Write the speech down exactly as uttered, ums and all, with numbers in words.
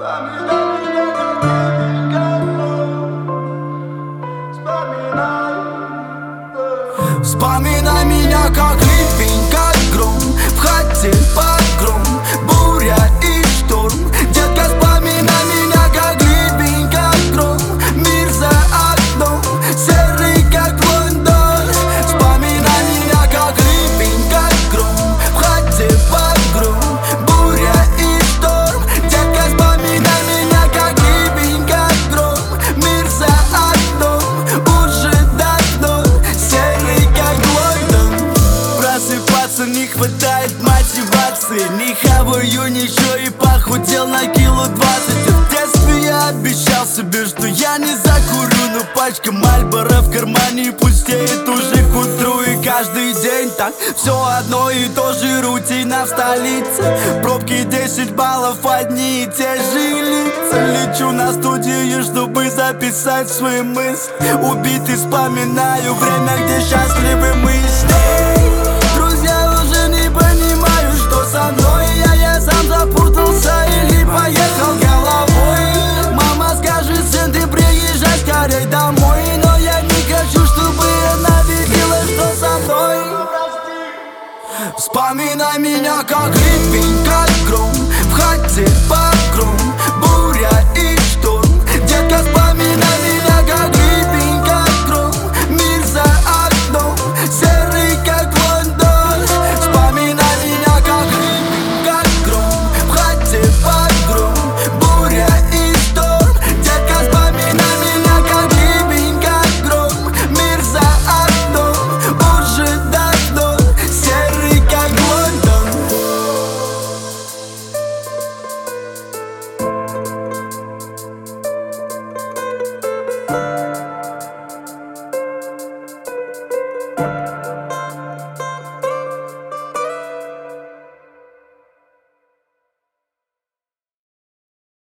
Вспоминай меня как ливень, как гром, в хате погром, буря и шторм. Детка, вспоминай меня как ливень, как гром, мир за окном, серый как Лондон. Вспоминай меня как ливень, как гром, в хате погром, буря и шторм. Детка, вспоминай меня как ливень, как гром, мир за окном, уже давно серый как Лондон. Просыпаться не хватает мотивации, не хаваю ничего и похудел на кило двадцать. В детстве я обещал себе, что я не закурю, но пачка Мальборо в кармане пустеет уже к утру. И каждый день так все одно и то же, рутина в столице. Пробки десять баллов, одни и те же лица. Лечу на студию, чтобы записать свои мысли. Убитый вспоминаю время, где счастливы мы с ней. Друзья уже не понимают, что со мной. Я, я сам запутался или поехал головой. Мама скажет: сын, ты приезжай скорей домой. Но я не хочу, чтобы она видела, что со мной. Вспоминай меня как ливень, как гром, в хате погром, буря